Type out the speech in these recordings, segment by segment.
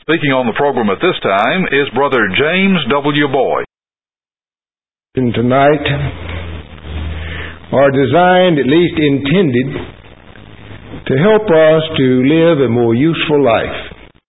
Speaking on the program at this time is Brother James W. Boyd. Tonight are designed, at least intended, to help us to live a more useful life.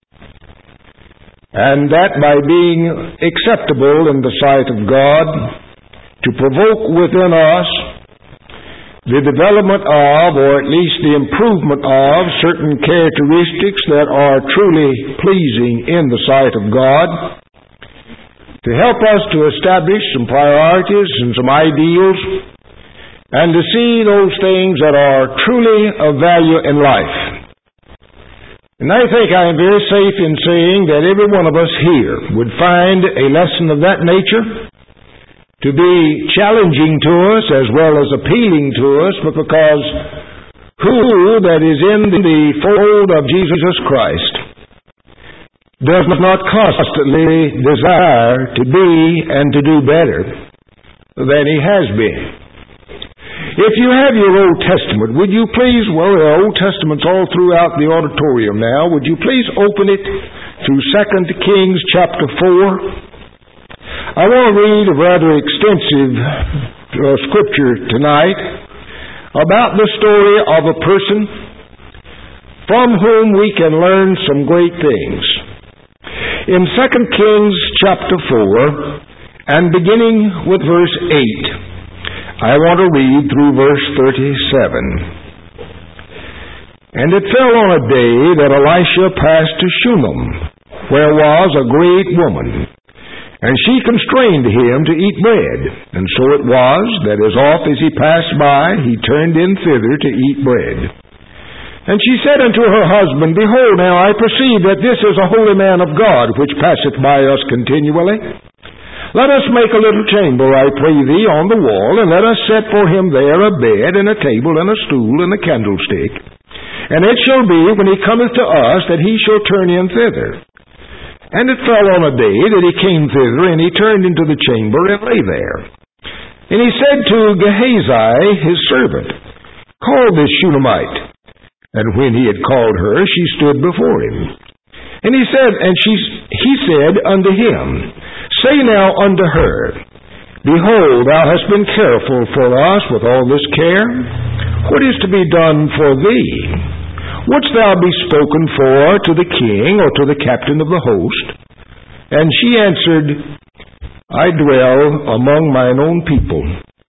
And that by being acceptable in the sight of God, to provoke within us the development of, or at least the improvement of, certain characteristics that are truly pleasing in the sight of God, to help us to establish some priorities and some ideals, and to see those things that are truly of value in life. And I think I am very safe in saying that every one of us here would find a lesson of that nature to be challenging to us as well as appealing to us, but because who that is in the fold of Jesus Christ does not constantly desire to be and to do better than he has been. If you have your Old Testament, would you please, well, there are Old Testaments all throughout the auditorium now, would you please open it to 2 Kings chapter 4. I want to read a rather extensive scripture tonight about the story of a person from whom we can learn some great things. In 2 Kings chapter 4, and beginning with verse 8, I want to read through verse 37. And it fell on a day that Elisha passed to Shunem, where was a great woman, and she constrained him to eat bread. And so it was, that as oft as he passed by, he turned in thither to eat bread. And she said unto her husband, Behold, now I perceive that this is a holy man of God, which passeth by us continually. Let us make a little chamber, I pray thee, on the wall, and let us set for him there a bed, and a table, and a stool, and a candlestick. And it shall be, when he cometh to us, that he shall turn in thither. And it fell on a day that he came thither, and he turned into the chamber, and lay there. And he said to Gehazi, his servant, Call this Shunammite. And when he had called her, she stood before him. And he said unto him, Say now unto her, Behold, thou hast been careful for us with all this care. What is to be done for thee? Wouldst thou be spoken for to the king or to the captain of the host? And she answered, I dwell among mine own people.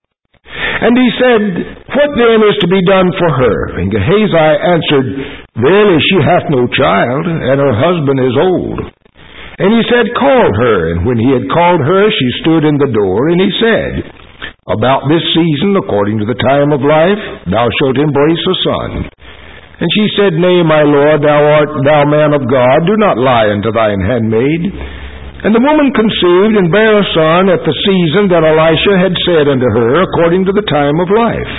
And he said, What then is to be done for her? And Gehazi answered, Verily she hath no child, and her husband is old. And he said, Call her. And when he had called her, she stood in the door, and he said, About this season, according to the time of life, thou shalt embrace a son. And she said, Nay, my lord, thou art thou man of God, do not lie unto thine handmaid. And the woman conceived and bare a son at the season that Elisha had said unto her, according to the time of life.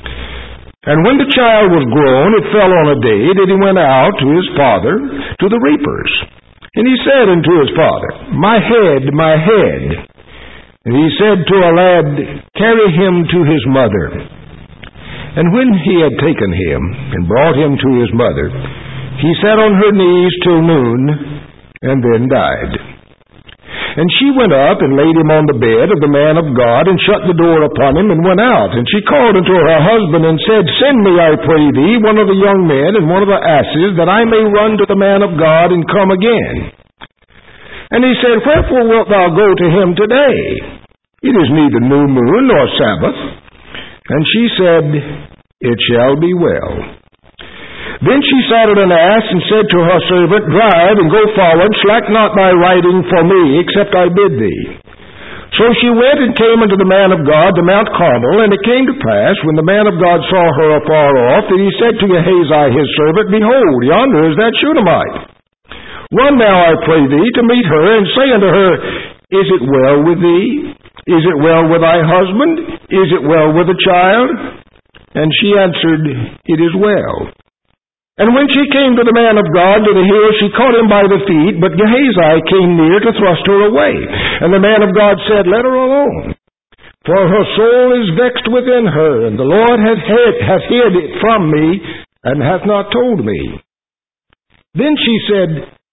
And when the child was grown, it fell on a day that he went out to his father, to the reapers. And he said unto his father, My head, my head. And he said to a lad, Carry him to his mother. And when he had taken him, and brought him to his mother, he sat on her knees till noon, and then died. And she went up, and laid him on the bed of the man of God, and shut the door upon him, and went out. And she called unto her husband, and said, Send me, I pray thee, one of the young men, and one of the asses, that I may run to the man of God, and come again. And he said, Wherefore wilt thou go to him today? It is neither new moon nor Sabbath. And she said, It shall be well. Then she saddled an ass, and said to her servant, Drive, and go forward, slack not thy riding for me, except I bid thee. So she went and came unto the man of God to Mount Carmel. And it came to pass, when the man of God saw her afar off, that he said to Gehazi his servant, Behold, yonder is that Shunammite. Run now, I pray thee, to meet her, and say unto her, Is it well with thee? Is it well with thy husband? Is it well with the child? And she answered, It is well. And when she came to the man of God to the hill, she caught him by the feet, but Gehazi came near to thrust her away. And the man of God said, Let her alone, for her soul is vexed within her, and the Lord hath hid it from me, and hath not told me. Then she said,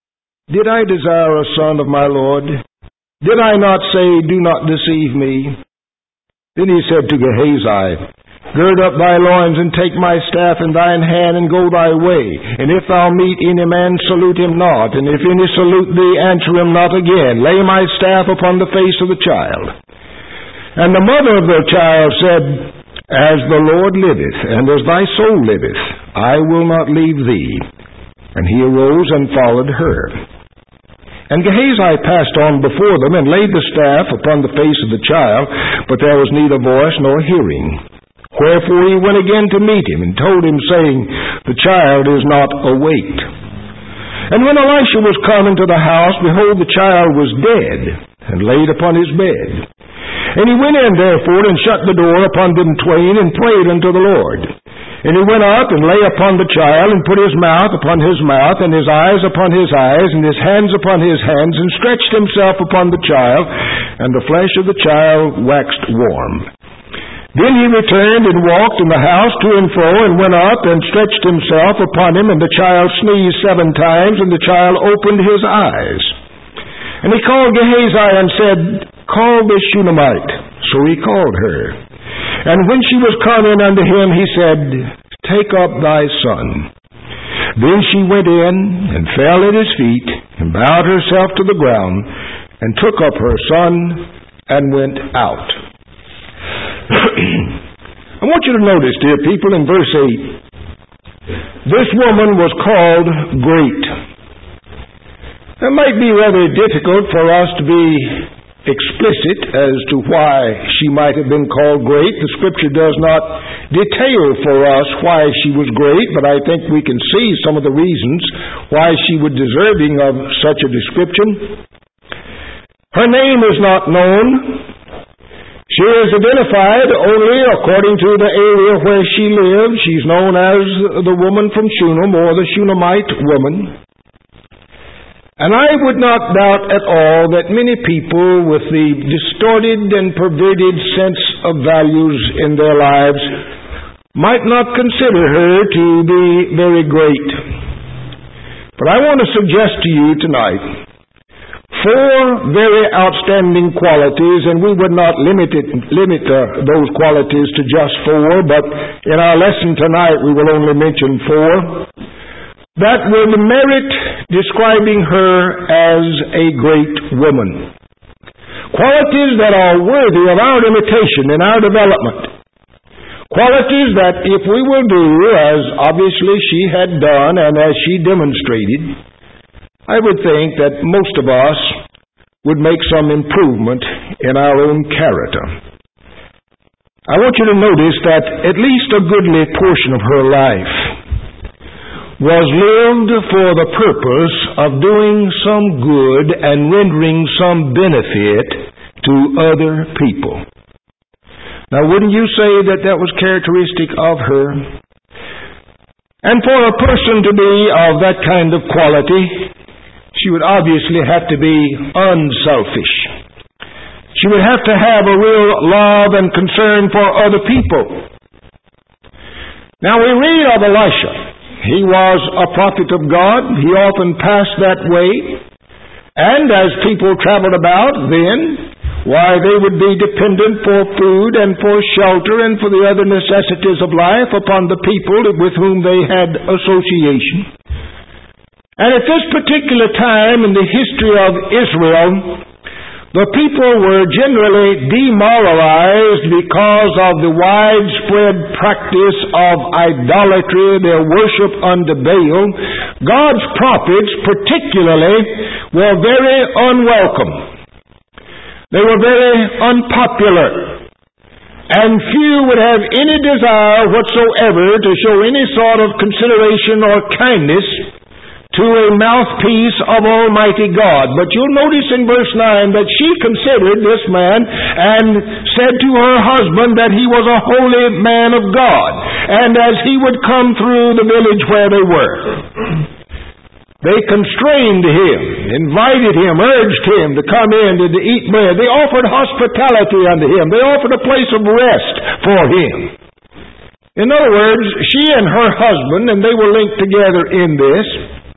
Did I desire a son of my Lord? Did I not say, do not deceive me? Then he said to Gehazi, Gird up thy loins, and take my staff in thine hand, and go thy way. And if thou meet any man, salute him not. And if any salute thee, answer him not again. Lay my staff upon the face of the child. And the mother of the child said, As the Lord liveth, and as thy soul liveth, I will not leave thee. And he arose and followed her. And Gehazi passed on before them, and laid the staff upon the face of the child, but there was neither voice nor hearing. Wherefore he went again to meet him, and told him, saying, The child is not awaked. And when Elisha was come into the house, behold, the child was dead, and laid upon his bed. And he went in therefore, and shut the door upon them twain, and prayed unto the Lord. And he went up, and lay upon the child, and put his mouth upon his mouth, and his eyes upon his eyes, and his hands upon his hands, and stretched himself upon the child, and the flesh of the child waxed warm. Then he returned and walked in the house to and fro, and went up and stretched himself upon him, and the child sneezed 7 times, and the child opened his eyes. And he called Gehazi and said, Call this Shunammite. So he called her. And when she was come in unto him, he said, Take up thy son. Then she went in, and fell at his feet, and bowed herself to the ground, and took up her son, and went out. I want you to notice, dear people, in verse 8, this woman was called great. It might be rather difficult for us to be explicit as to why she might have been called great. The Scripture does not detail for us why she was great, but I think we can see some of the reasons why she was deserving of such a description. Her name is not known. She is identified only according to the area where she lived. She's known as the woman from Shunem, or the Shunammite woman. And I would not doubt at all that many people with the distorted and perverted sense of values in their lives might not consider her to be very great. But I want to suggest to you tonight 4 very outstanding qualities, and we would not limit those qualities to just 4, but in our lesson tonight we will only mention 4, that would merit describing her as a great woman. Qualities that are worthy of our imitation in our development. Qualities that if we will do, as obviously she had done and as she demonstrated, I would think that most of us would make some improvement in our own character. I want you to notice that at least a goodly portion of her life was lived for the purpose of doing some good and rendering some benefit to other people. Now, wouldn't you say that that was characteristic of her? And for a person to be of that kind of quality, she would obviously have to be unselfish. She would have to have a real love and concern for other people. Now we read of Elisha. He was a prophet of God. He often passed that way. And as people traveled about then, why, they would be dependent for food and for shelter and for the other necessities of life upon the people with whom they had association. And at this particular time in the history of Israel, the people were generally demoralized because of the widespread practice of idolatry, their worship unto Baal. God's prophets particularly were very unwelcome. They were very unpopular. And few would have any desire whatsoever to show any sort of consideration or kindness to a mouthpiece of Almighty God. But you'll notice in verse 9 that she considered this man and said to her husband that he was a holy man of God. And as he would come through the village where they were, they constrained him, invited him, urged him to come in and to eat bread. They offered hospitality unto him. They offered a place of rest for him. In other words, she and her husband, and they were linked together in this,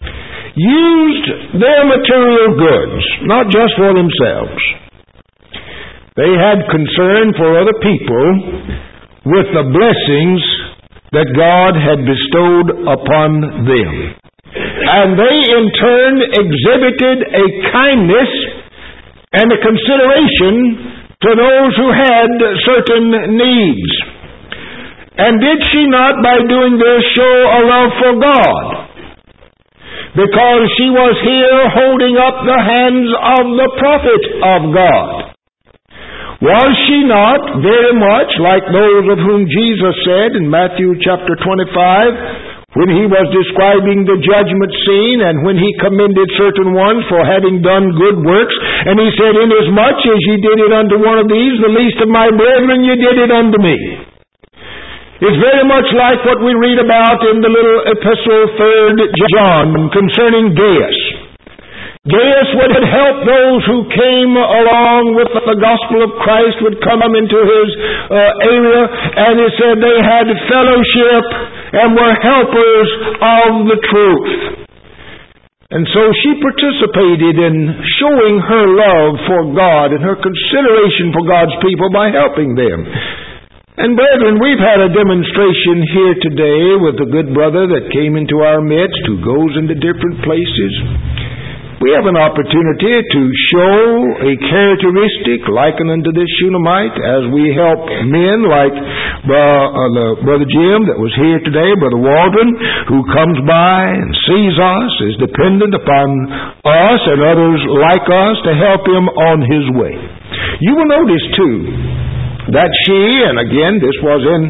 used their material goods, not just for themselves. They had concern for other people with the blessings that God had bestowed upon them. And they in turn exhibited a kindness and a consideration to those who had certain needs. And did she not, by doing this, show a love for God? Because she was here holding up the hands of the prophet of God. Was she not very much like those of whom Jesus said in Matthew chapter 25, when he was describing the judgment scene and when he commended certain ones for having done good works, and he said, inasmuch as ye did it unto one of these, the least of my brethren, ye did it unto me. It's very much like what we read about in the little epistle 3rd John concerning Gaius. Gaius would help those who came along with the gospel of Christ, would come into his area, and he said they had fellowship and were helpers of the truth. And so she participated in showing her love for God and her consideration for God's people by helping them. And brethren, we've had a demonstration here today with a good brother that came into our midst who goes into different places. We have an opportunity to show a characteristic likened unto this Shunammite as we help men like Brother Jim that was here today, Brother Waldron, who comes by and sees us, is dependent upon us and others like us to help him on his way. You will notice too that she, and again this was in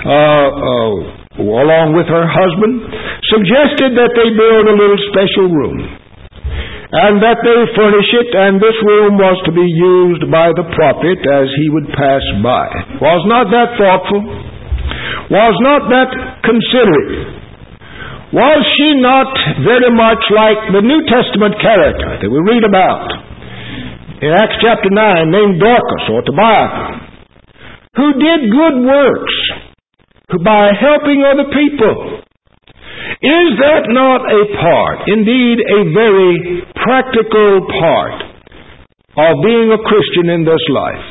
along with her husband, suggested that they build a little special room, and that they furnish it, and this room was to be used by the prophet as he would pass by. Was not that thoughtful? Was not that considerate? Was she not very much like the New Testament character that we read about in Acts chapter 9, named Dorcas or Tobiah, who did good works by helping other people? Is that not a part, indeed a very practical part, of being a Christian in this life?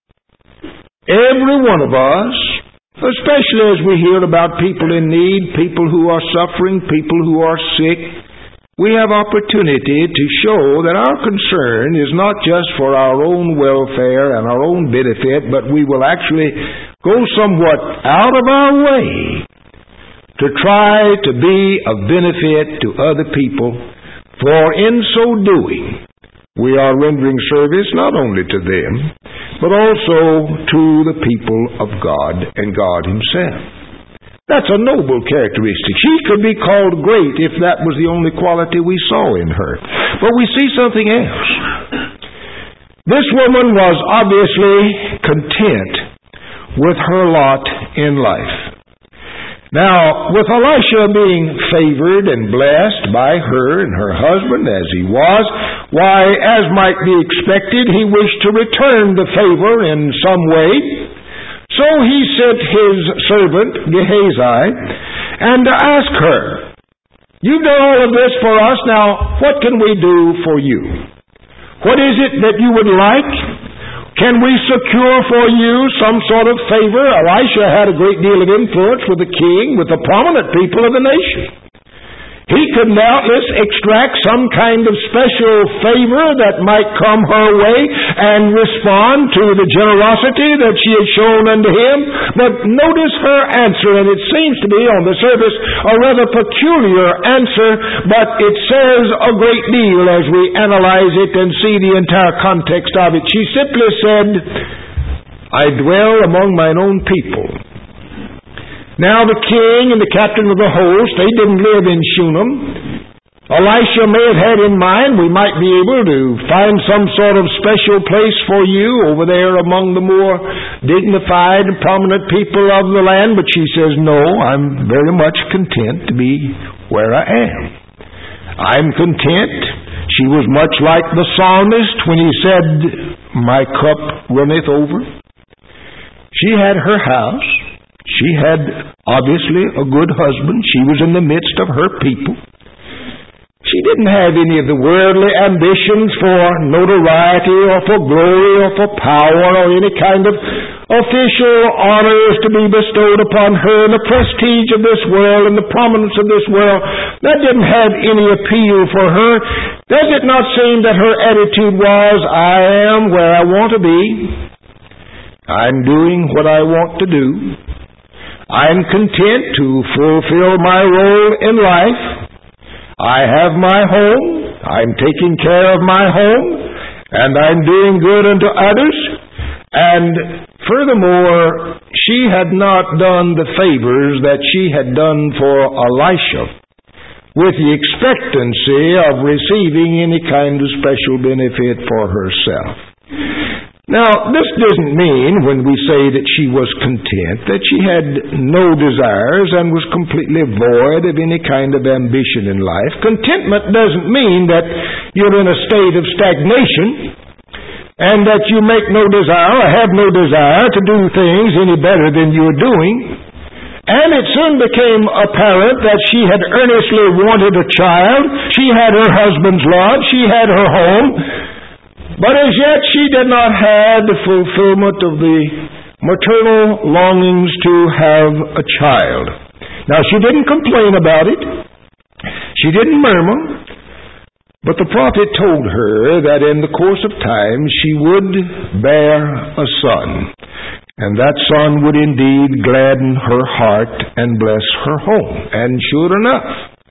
Every one of us, especially as we hear about people in need, people who are suffering, people who are sick, we have opportunity to show that our concern is not just for our own welfare and our own benefit, but we will actually go somewhat out of our way to try to be of benefit to other people, for in so doing we are rendering service not only to them, but also to the people of God and God Himself. That's a noble characteristic. She could be called great if that was the only quality we saw in her. But we see something else. This woman was obviously content with her lot in life. Now, with Elisha being favored and blessed by her and her husband as he was, why, as might be expected, he wished to return the favor in some way. So he sent his servant Gehazi and asked her, "You've done all of this for us, now what can we do for you? What is it that you would like? Can we secure for you some sort of favor?" Elisha had a great deal of influence with the king, with the prominent people of the nation. He could doubtless extract some kind of special favor that might come her way and respond to the generosity that she had shown unto him. But notice her answer, and it seems to be on the surface a rather peculiar answer, but it says a great deal as we analyze it and see the entire context of it. She simply said, "I dwell among mine own people." Now the king and the captain of the host, they didn't live in Shunem. Elisha may have had in mind we might be able to find some sort of special place for you over there among the more dignified and prominent people of the land, but she says, "No, I'm very much content to be where I am. I'm content." She was much like the psalmist when he said, "My cup runneth over." She had her house. She had, obviously, a good husband. She was in the midst of her people. She didn't have any of the worldly ambitions for notoriety or for glory or for power or any kind of official honors to be bestowed upon her, and the prestige of this world and the prominence of this world. That didn't have any appeal for her. Does it not seem that her attitude was, I am where I want to be. I'm doing what I want to do. I'm content to fulfill my role in life. I have my home. I'm taking care of my home. And I'm doing good unto others. And furthermore, she had not done the favors that she had done for Elisha with the expectancy of receiving any kind of special benefit for herself. Now, this doesn't mean, when we say that she was content, that she had no desires and was completely void of any kind of ambition in life. Contentment doesn't mean that you're in a state of stagnation and that you make no desire or have no desire to do things any better than you're doing. And it soon became apparent that she had earnestly wanted a child. She had her husband's love. She had her home. But as yet she did not have the fulfillment of the maternal longings to have a child. Now, she didn't complain about it. She didn't murmur. But the prophet told her that in the course of time she would bear a son. And that son would indeed gladden her heart and bless her home. And sure enough,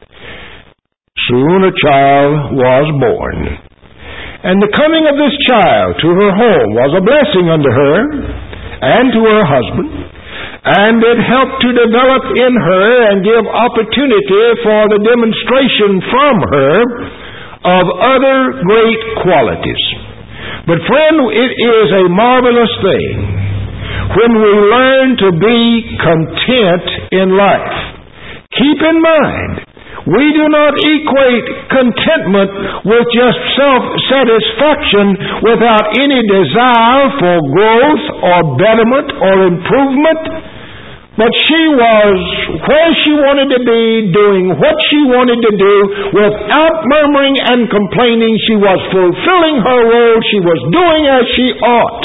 soon a child was born. And the coming of this child to her home was a blessing unto her and to her husband, and it helped to develop in her and give opportunity for the demonstration from her of other great qualities. But friend, it is a marvelous thing when we learn to be content in life. Keep in mind, we do not equate contentment with just self-satisfaction without any desire for growth or betterment or improvement. But she was where she wanted to be, doing what she wanted to do, without murmuring and complaining. She was fulfilling her role. She was doing as she ought.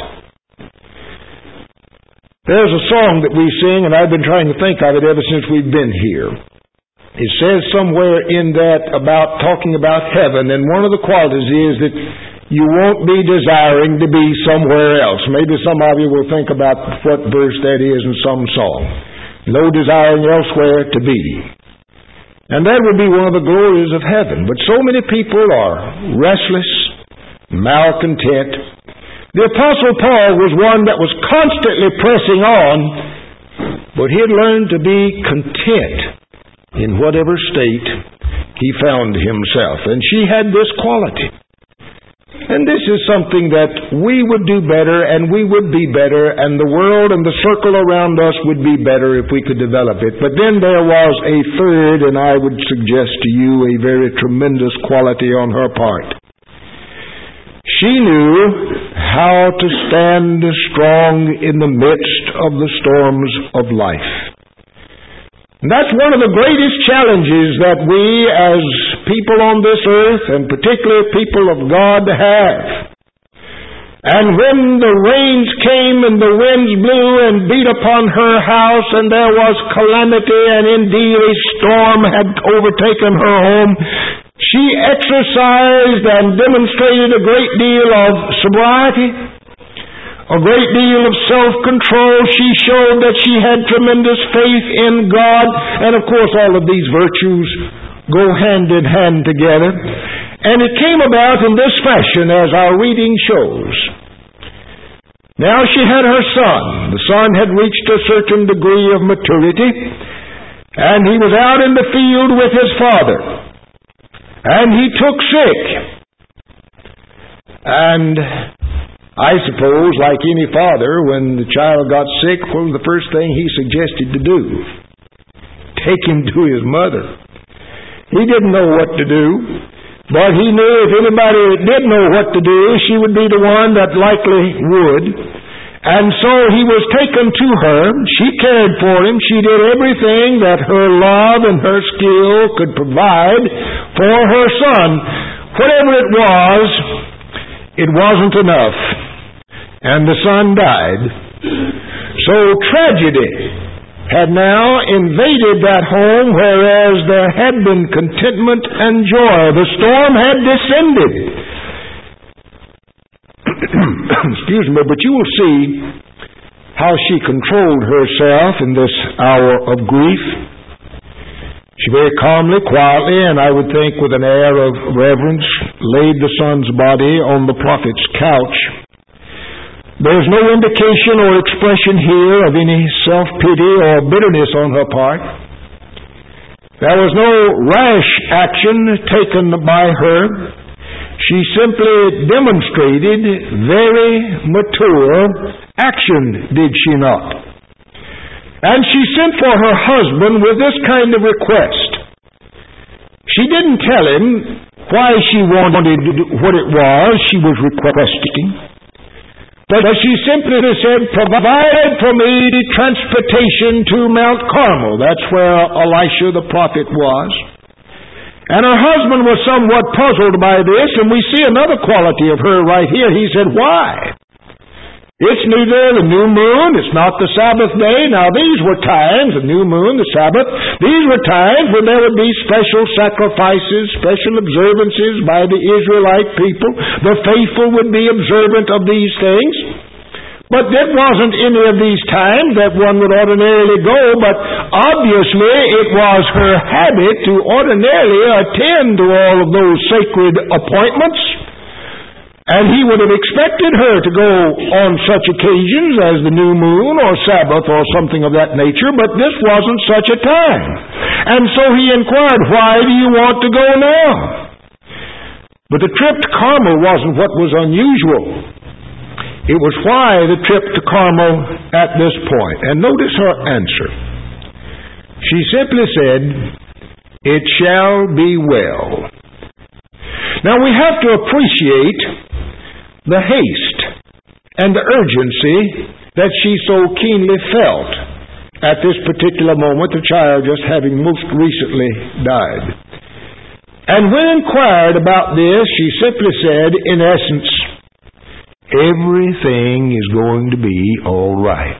There's a song that we sing, and I've been trying to think of it ever since we've been here. It says somewhere in that about talking about heaven, and one of the qualities is that you won't be desiring to be somewhere else. Maybe some of you will think about what verse that is in some song. No desiring elsewhere to be. And that would be one of the glories of heaven. But so many people are restless, malcontent. The Apostle Paul was one that was constantly pressing on, but he had learned to be content in whatever state he found himself. And she had this quality. And this is something that we would do better, and we would be better, and the world and the circle around us would be better if we could develop it. But then there was a third, and I would suggest to you a very tremendous quality on her part. She knew how to stand strong in the midst of the storms of life. And that's one of the greatest challenges that we as people on this earth, and particularly people of God, have. And when the rains came and the winds blew and beat upon her house, and there was calamity, and indeed a storm had overtaken her home, she exercised and demonstrated a great deal of sobriety, a great deal of self-control. She showed that she had tremendous faith in God. And of course all of these virtues go hand in hand together. And it came about in this fashion, as our reading shows. Now she had her son. The son had reached a certain degree of maturity, and he was out in the field with his father. And he took sick. And I suppose, like any father, when the child got sick, what was the first thing he suggested to do? Take him to his mother. He didn't know what to do, but he knew if anybody did know what to do, she would be the one that likely would. And so he was taken to her. She cared for him. She did everything that her love and her skill could provide for her son. Whatever it wasn't enough. And the son died. So tragedy had now invaded that home, whereas there had been contentment and joy. The storm had descended. Excuse me, but you will see how she controlled herself in this hour of grief. She very calmly, quietly, and I would think with an air of reverence, laid the son's body on the prophet's couch. There's no indication or expression here of any self-pity or bitterness on her part. There was no rash action taken by her. She simply demonstrated very mature action, did she not? And she sent for her husband with this kind of request. She didn't tell him why she wanted what it was she was requesting. But she simply said, provide for me transportation to Mount Carmel. That's where Elisha the prophet was. And her husband was somewhat puzzled by this, and we see another quality of her right here. He said, why? It's neither the new moon, it's not the Sabbath day. Now these were times, the new moon, the Sabbath, these were times when there would be special sacrifices, special observances by the Israelite people. The faithful would be observant of these things. But it wasn't any of these times that one would ordinarily go, but obviously it was her habit to ordinarily attend to all of those sacred appointments. And he would have expected her to go on such occasions as the new moon or Sabbath or something of that nature, but this wasn't such a time. And so he inquired, why do you want to go now? But the trip to Carmel wasn't what was unusual. It was why the trip to Carmel at this point. And notice her answer. She simply said, it shall be well. Now we have to appreciate the haste and the urgency that she so keenly felt at this particular moment, the child just having most recently died. And when inquired about this, she simply said, in essence, everything is going to be all right.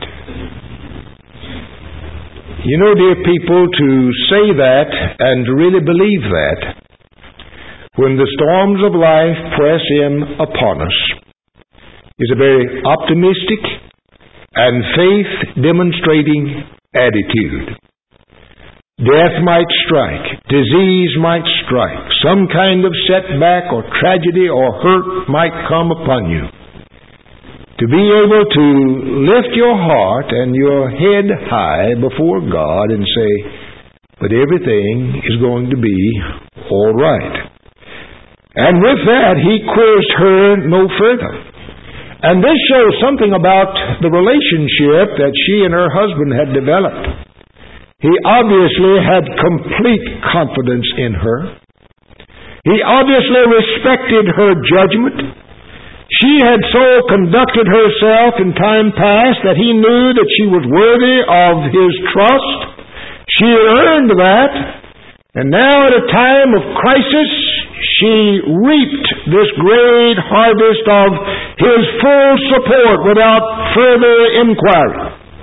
You know, dear people, to say that and to really believe that, when the storms of life press in upon us, is a very optimistic and faith-demonstrating attitude. Death might strike, disease might strike, some kind of setback or tragedy or hurt might come upon you. To be able to lift your heart and your head high before God and say, but everything is going to be all right. And with that, he quizzed her no further. And this shows something about the relationship that she and her husband had developed. He obviously had complete confidence in her. He obviously respected her judgment. She had so conducted herself in time past that he knew that she was worthy of his trust. She earned that. And now at a time of crisis, she reaped this great harvest of his full support without further inquiry.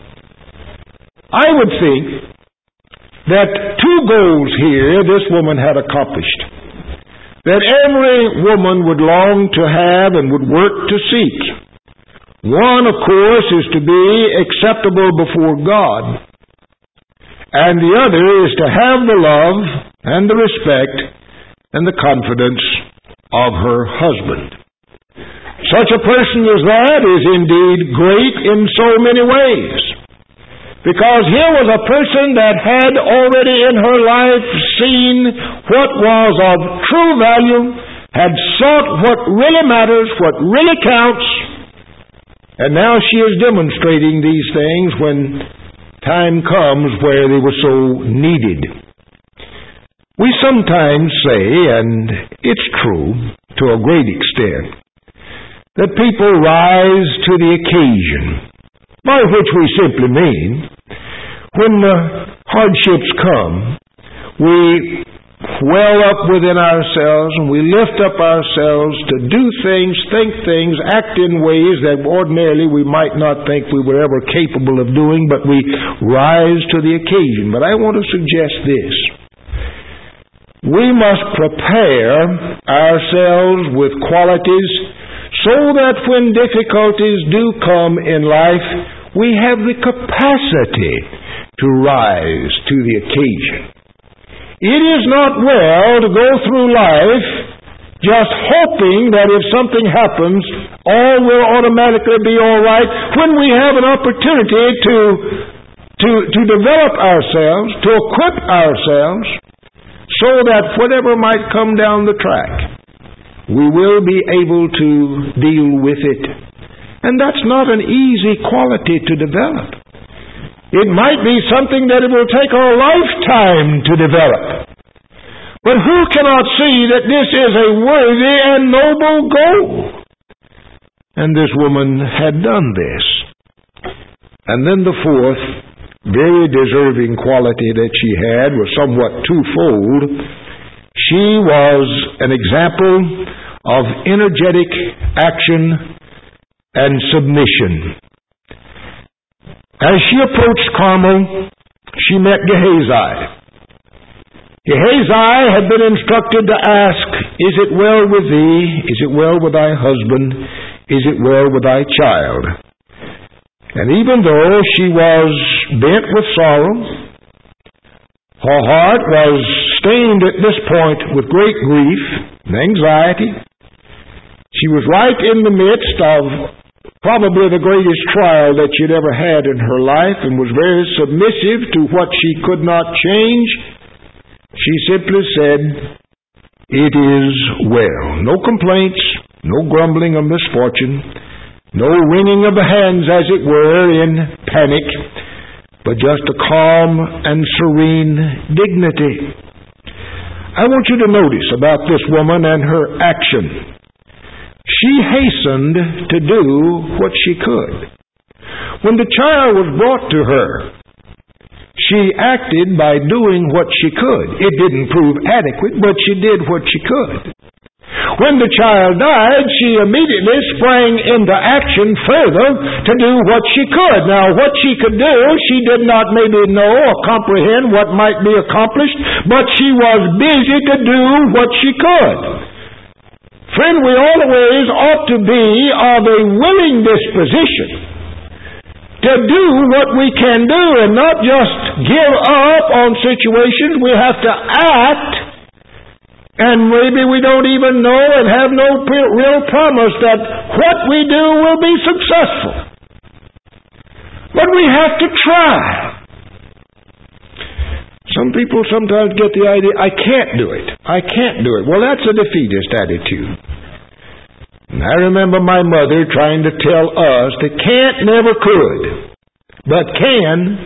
I would think that two goals here this woman had accomplished, that every woman would long to have and would work to seek. One, of course, is to be acceptable before God, and the other is to have the love and the respect and the confidence of her husband. Such a person as that is indeed great in so many ways, because here was a person that had already in her life seen what was of true value, had sought what really matters, what really counts, and now she is demonstrating these things when time comes where they were so needed. We sometimes say, and it's true to a great extent, that people rise to the occasion by which we simply mean, when hardships come, we well up within ourselves and we lift up ourselves to do things, think things, act in ways that ordinarily we might not think we were ever capable of doing, but we rise to the occasion. But I want to suggest this. We must prepare ourselves with qualities so that when difficulties do come in life, we have the capacity to rise to the occasion. It is not well to go through life just hoping that if something happens, all will automatically be all right, when we have an opportunity to develop ourselves, to equip ourselves, so that whatever might come down the track, we will be able to deal with it. And that's not an easy quality to develop. It might be something that it will take a lifetime to develop. But who cannot see that this is a worthy and noble goal? And this woman had done this. And then the fourth, very deserving quality that she had was somewhat twofold. She was an example of energetic action and submission. As she approached Carmel, she met Gehazi. Gehazi had been instructed to ask, "Is it well with thee? Is it well with thy husband? Is it well with thy child?" And even though she was bent with sorrow, her heart was stained at this point with great grief and anxiety. She was right in the midst of probably the greatest trial that she'd ever had in her life, and was very submissive to what she could not change. She simply said, "It is well." No complaints, no grumbling of misfortune, no wringing of the hands, as it were, in panic, but just a calm and serene dignity. I want you to notice about this woman and her action. She hastened to do what she could. When the child was brought to her, she acted by doing what she could. It didn't prove adequate, but she did what she could. When the child died, she immediately sprang into action further to do what she could. Now, what she could do, she did not maybe know or comprehend what might be accomplished, but she was busy to do what she could. Friend, we always ought to be of a willing disposition to do what we can do and not just give up on situations. We have to act, and maybe we don't even know and have no real promise that what we do will be successful. But we have to try. Some people sometimes get the idea, "I can't do it. I can't do it." Well, that's a defeatist attitude. And I remember my mother trying to tell us that can't never could, but can.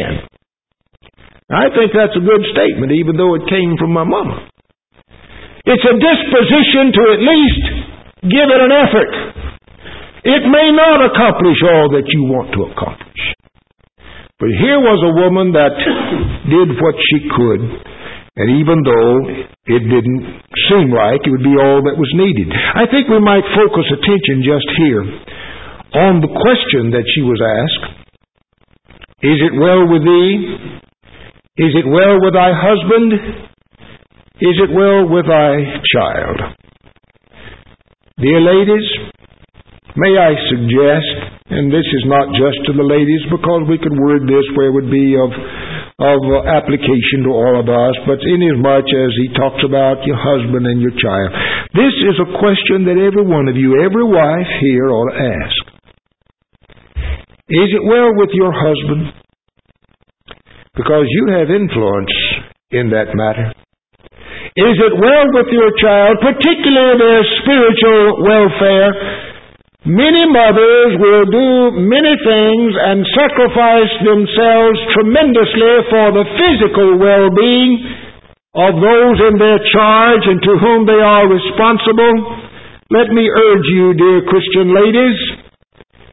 I think that's a good statement, even though it came from my mama. It's a disposition to at least give it an effort. It may not accomplish all that you want to accomplish. But here was a woman that did what she could, and even though it didn't seem like it would be all that was needed. I think we might focus attention just here on the question that she was asked. Is it well with thee? Is it well with thy husband? Is it well with thy child? Dear ladies, may I suggest, and this is not just to the ladies, because we could word this where it would be of application to all of us, but inasmuch as he talks about your husband and your child, this is a question that every one of you, every wife here ought to ask. Is it well with your husband? Because you have influence in that matter. Is it well with your child, particularly their spiritual welfare? Many mothers will do many things and sacrifice themselves tremendously for the physical well-being of those in their charge and to whom they are responsible. Let me urge you, dear Christian ladies, think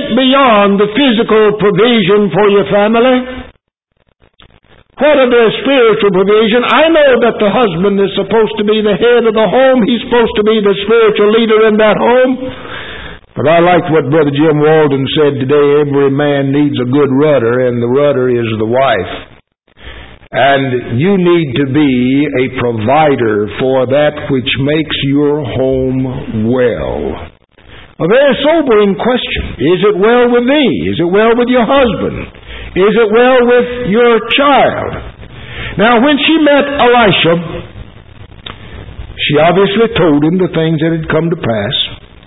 think beyond the physical provision for your family. What of their spiritual provision? I know that the husband is supposed to be the head of the home. He's supposed to be the spiritual leader in that home. But I liked what Brother Jim Walden said today. Every man needs a good rudder, and the rudder is the wife. And you need to be a provider for that which makes your home well. A very sobering question. Is it well with thee? Is it well with your husband? Is it well with your child? Now, when she met Elisha, she obviously told him the things that had come to pass.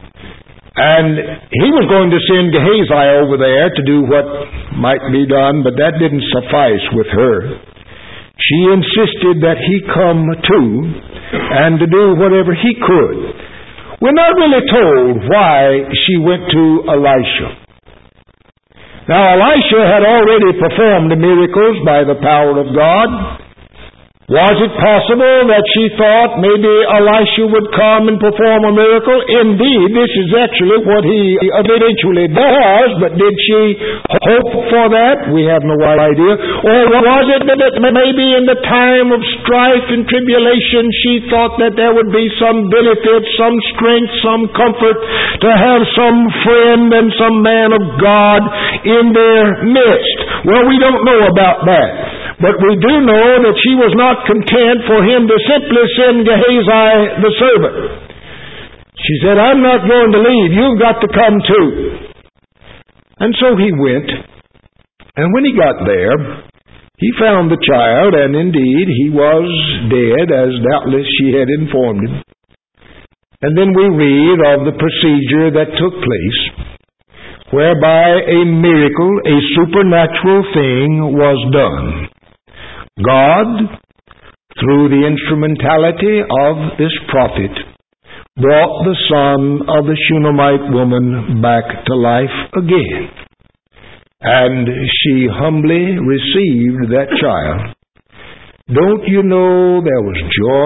And he was going to send Gehazi over there to do what might be done, but that didn't suffice with her. She insisted that he come too, and to do whatever he could. We're not really told why she went to Elisha. Now, Elisha had already performed the miracles by the power of God. Was it possible that she thought maybe Elisha would come and perform a miracle? Indeed, this is actually what he eventually does, but did she hope for that? We have no idea. Or was it that maybe in the time of strife and tribulation she thought that there would be some benefit, some strength, some comfort to have some friend and some man of God in their midst? Well, we don't know about that. But we do know that she was not content for him to simply send Gehazi the servant. She said, I'm not going to leave. You've got to come too. And so he went. And when he got there, he found the child, and indeed he was dead, as doubtless she had informed him. And then we read of the procedure that took place, whereby a miracle, a supernatural thing was done. God, through the instrumentality of this prophet, brought the son of the Shunammite woman back to life again. And she humbly received that child. Don't you know there was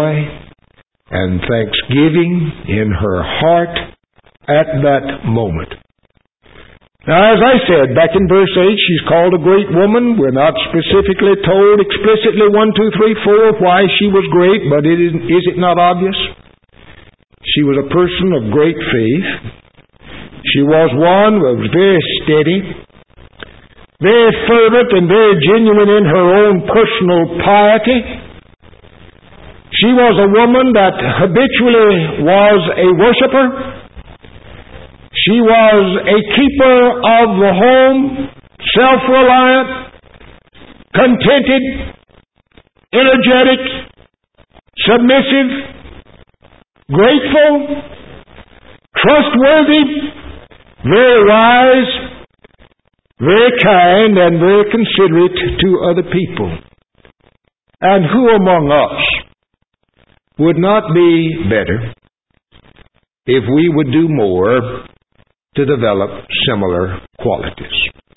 joy and thanksgiving in her heart at that moment? Now, as I said, back in verse 8, she's called a great woman. We're not specifically told explicitly 1, 2, 3, 4 why she was great, but is it not obvious? She was a person of great faith. She was one who was very steady, very fervent, and very genuine in her own personal piety. She was a woman that habitually was a worshiper. She was a keeper of the home, self-reliant, contented, energetic, submissive, grateful, trustworthy, very wise, very kind, and very considerate to other people. And who among us would not be better if we would do more to develop similar qualities?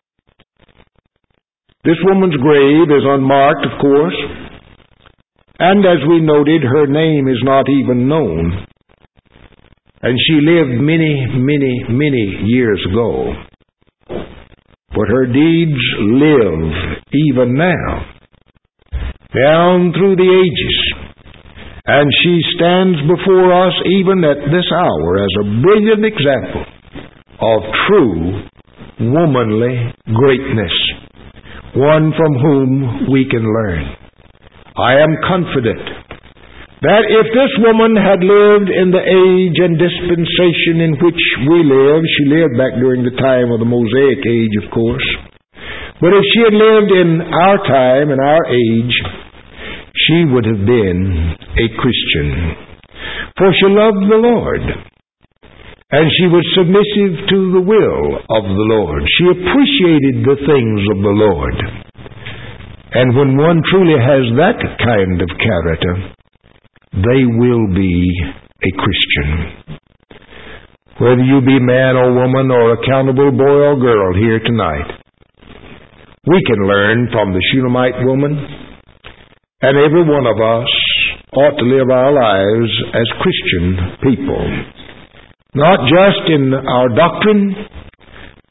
This woman's grave is unmarked, of course, and as we noted, her name is not even known. And she lived many, many, many years ago. But her deeds live even now, down through the ages. And she stands before us even at this hour as a brilliant example of true womanly greatness, one from whom we can learn. I am confident that if this woman had lived in the age and dispensation in which we live, she lived back during the time of the Mosaic age, of course, but if she had lived in our time and our age, she would have been a Christian. For she loved the Lord, and she was submissive to the will of the Lord. She appreciated the things of the Lord. And when one truly has that kind of character, they will be a Christian. Whether you be man or woman or accountable boy or girl here tonight, we can learn from the Shunammite woman, and every one of us ought to live our lives as Christian people. Not just in our doctrine,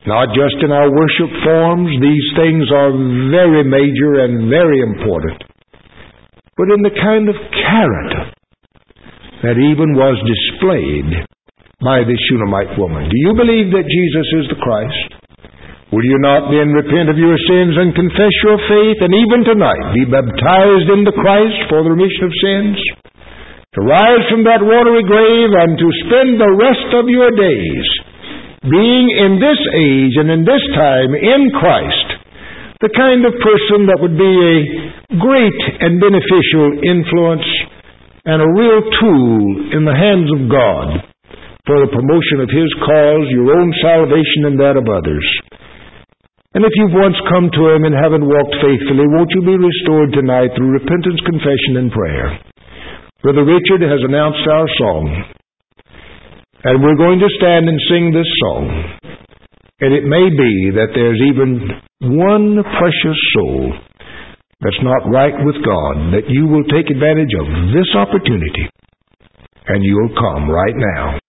Not just in our worship forms, these things are very major and very important, but in the kind of character that even was displayed by this Shunammite woman. Do you believe that Jesus is the Christ? Will you not then repent of your sins and confess your faith, and even tonight be baptized into Christ for the remission of sins? To rise from that watery grave and to spend the rest of your days being in this age and in this time in Christ, the kind of person that would be a great and beneficial influence and a real tool in the hands of God for the promotion of His cause, your own salvation, and that of others. And if you've once come to Him and haven't walked faithfully, won't you be restored tonight through repentance, confession, and prayer? Brother Richard has announced our song, and we're going to stand and sing this song. And it may be that there's even one precious soul that's not right with God, that you will take advantage of this opportunity, and you'll come right now.